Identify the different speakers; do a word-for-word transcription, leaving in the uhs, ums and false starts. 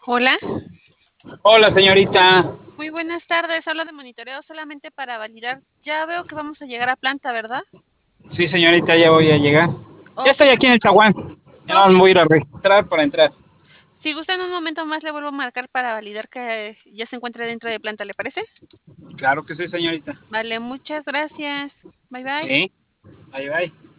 Speaker 1: Hola,
Speaker 2: Hola, señorita.
Speaker 1: muy buenas tardes. Hablo de monitoreo solamente para validar. Ya veo que vamos a llegar a planta, ¿verdad?
Speaker 2: Sí, señorita, ya voy a llegar. Ya
Speaker 1: Ok,
Speaker 2: estoy aquí en el zaguán. Ya
Speaker 1: ok.
Speaker 2: no me voy a ir a registrar para entrar.
Speaker 1: Si gusta en un momento más le vuelvo a marcar para validar que ya se encuentre dentro de planta, ¿le parece?
Speaker 2: Claro que sí, señorita.
Speaker 1: Vale, muchas gracias. Bye bye.
Speaker 2: Sí, ahí va.